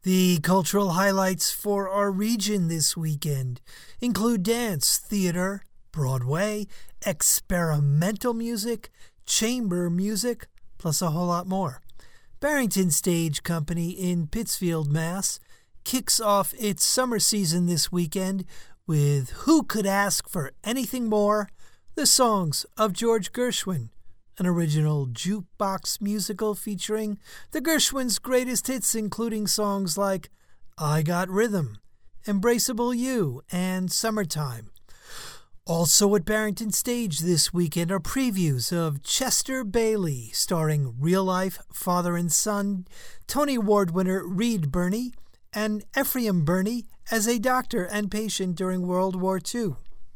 The cultural highlights for our region this weekend include dance, theater, Broadway, experimental music, chamber music, plus a whole lot more. Barrington Stage Company in Pittsfield, Mass. kicks off its summer season this weekend with Who Could Ask for Anything More? The Songs of George Gershwin, an original jukebox musical featuring the Gershwins' greatest hits, including songs like I Got Rhythm, Embraceable You, and Summertime. Also at Barrington Stage this weekend are previews of Chester Bailey, starring real-life father and son Tony Award winner Reed Birney and Ephraim Birney as a doctor and patient during World War II.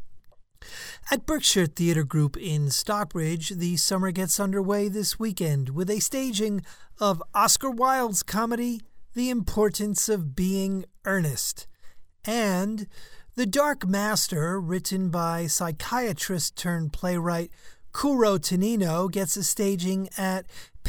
At Berkshire Theatre Group in Stockbridge, the summer gets underway this weekend with a staging of Oscar Wilde's comedy The Importance of Being Earnest, and The Dark Master, written by psychiatrist-turned-playwright Kuro Tonino, gets a staging at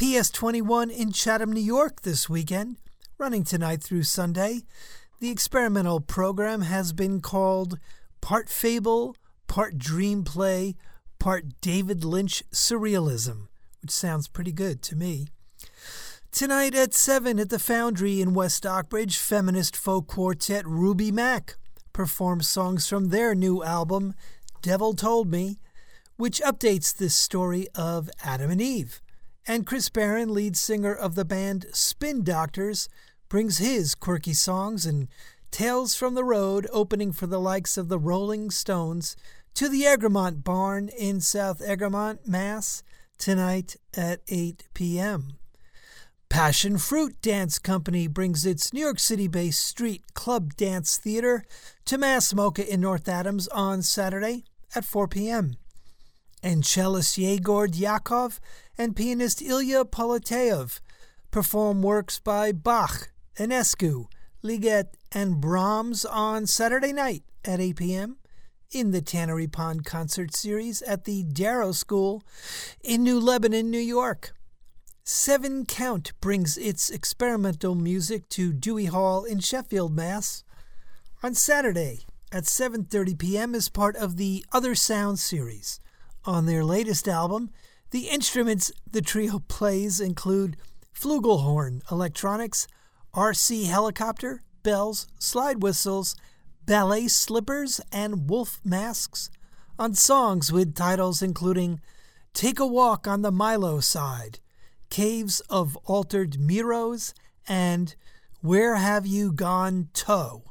PS21 in Chatham, New York this weekend, running tonight through Sunday. The experimental program has been called Part Fable, Part Dream Play, Part David Lynch Surrealism, which sounds pretty good to me. Tonight at 7 at the Foundry in West Stockbridge, feminist folk quartet Ruby Mack performs songs from their new album, Devil Told Me, which updates the story of Adam and Eve. And Chris Barron, lead singer of the band Spin Doctors, brings his quirky songs and Tales from the Road, opening for the likes of the Rolling Stones, to the Egremont Barn in South Egremont, Mass, tonight at 8 p.m. Passion Fruit Dance Company brings its New York City-based street club dance theater to Mass Mocha in North Adams on Saturday at 4 p.m. And cellist Yegor Dyakov and pianist Ilya Polateev perform works by Bach, Enescu, Ligeti, and Brahms on Saturday night at 8 p.m. in the Tannery Pond Concert Series at the Darrow School in New Lebanon, New York. Seven Count brings its experimental music to Dewey Hall in Sheffield, Mass. on Saturday at 7:30 p.m. as part of the Other Sound series. On their latest album, the instruments the trio plays include flugelhorn, electronics, RC helicopter, bells, slide whistles, ballet slippers, and wolf masks, on songs with titles including Take a Walk on the Milo Side, Caves of Altered Miros, and Where Have You Gone, Toe?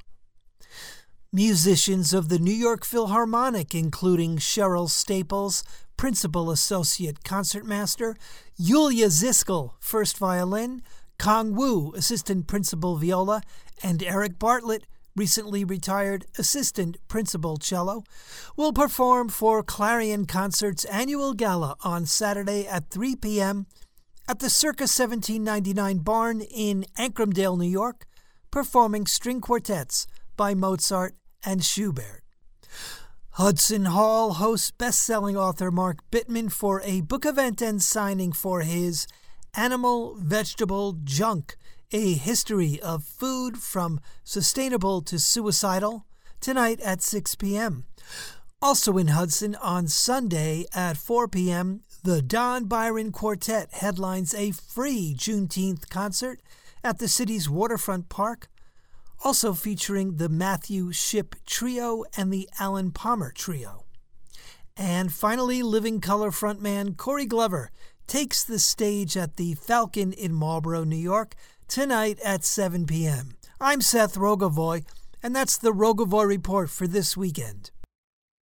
Musicians of the New York Philharmonic, including Cheryl Staples, Principal Associate Concertmaster, Yulia Ziskel, First Violin, Kong Wu, Assistant Principal Viola, and Eric Bartlett, recently retired Assistant Principal Cello, will perform for Clarion Concert's annual gala on Saturday at 3 p.m. at the Circa 1799 Barn in Ancramdale, New York, performing string quartets by Mozart and Schubert. Hudson Hall hosts best-selling author Mark Bittman for a book event and signing for his Animal Vegetable Junk, a history of food from sustainable to suicidal, tonight at 6 p.m. Also in Hudson on Sunday at 4 p.m., the Don Byron Quartet headlines a free Juneteenth concert at the city's waterfront park, also featuring the Matthew Shipp Trio and the Alan Palmer Trio. And finally, Living Color frontman Corey Glover takes the stage at the Falcon in Marlborough, New York, tonight at 7 p.m. I'm Seth Rogovoy, and that's the Rogovoy Report for this weekend.